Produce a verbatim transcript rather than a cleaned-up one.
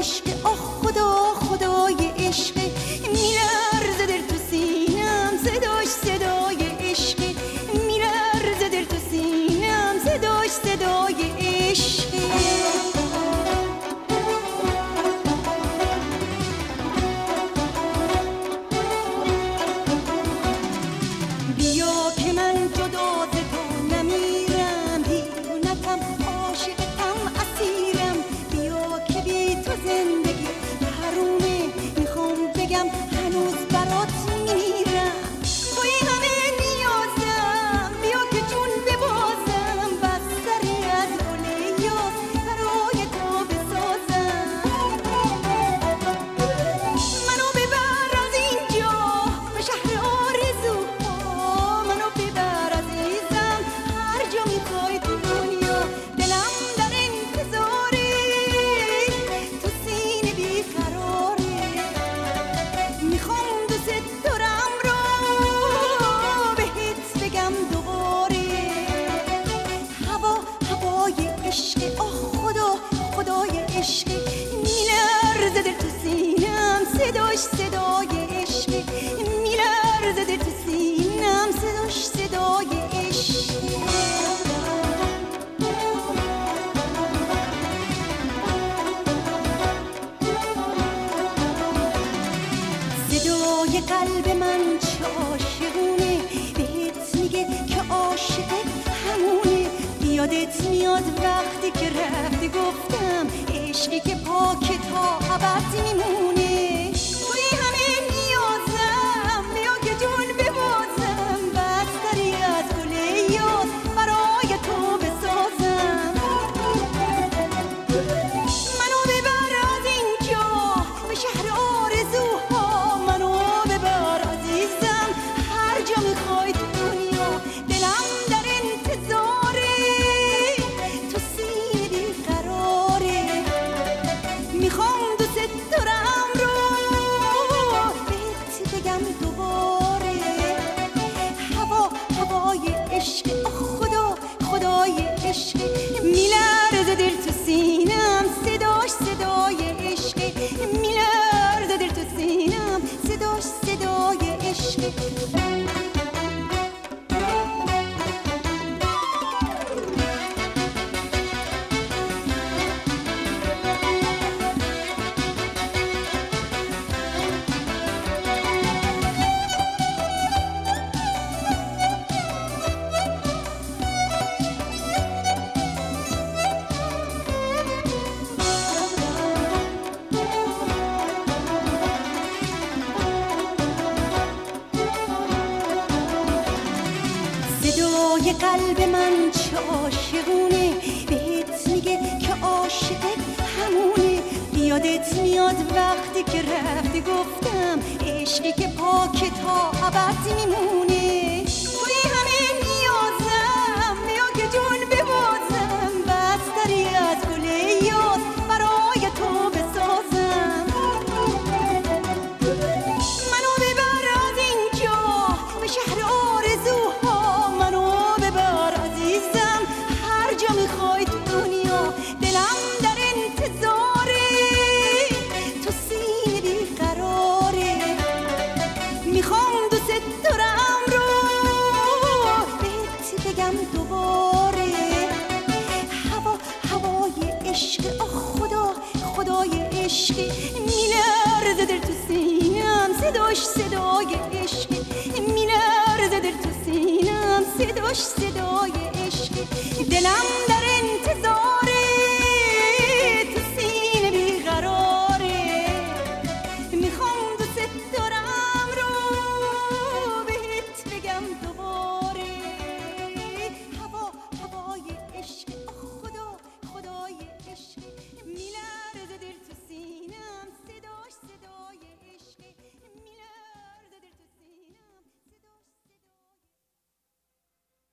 عشق، آه خدا خدای عشق، میلرزه دل تو سینم صداش صدای عشق، میلرزه دل تو سینم صداش صدای عشق. بیا که من جدا ز تو نمیرم، دیوونتم عاشقتم اسیرم، بیا که بی تو زندگی حرومه، میخوام بگم هنوز برات میمیرم. توی همه نیازم، بیا که جون ببازم، بستری از گل یاس برای تو بسازم. منو ببر از اینجا به شهر آرزوها، منو ببر عزیزم هر جا میخوای تو دنیا، دلم در انتظاره، تو سینه بیقراره، میخوام دوست دارم رو بهت بگم دوباره. هوا هوای عشق، آه خدا خدای عشق، میلرزه دل تو سینم صداش صدای عشق، میلرزه دل تو سینم صداش صدای عشق. صدای قلب من چه عاشقونه، بهت میگه که عاشق همونه. یادت میاد وقتی که رفتی گفتم عشقی که پاک تا ابد میمونه. توی همه نیازم، بیا که جون ببازم، بستری از گل یاس برای تو بسازم. منو ببر از اینجا به شهر آرزوها، منو ببر عزیزم هر جا میخوای تو دنیا، دلم در انتظاره، تو سینه بیقراره، میخوام دوست دارم رو بهت بگم دوباره. هوا هوای عشق، آه خدا خدای عشق، میلرزه دل تو سینم صداش صدای عشق، میلرزه دل تو سینم صداش صدای عشق. صدای قلب من چه عاشقونه، بهت میگه که عاشق همونه. یادت میاد وقتی که رفتی گفتم عشقی که پاک تا ابد میمونه. توی همه نیازم، بیا که جون ببازم، بستری از گل یاس برای تو بسازم. منو ببر از اینجا به شهر آرزوها، منو ببر عزیزم هر جا میخوای تو دنیا، دلم در انتظاره، تو سینه بیقراره، میخوام دوست دارم رو بهت بگم دوباره. هوا هوای عشق، آه خدا خدای عشق، میلرزه دل تو سینم صداش صدای عشق، میلرزه دل تو سینم صداش صدای عشق، دلم در انتظار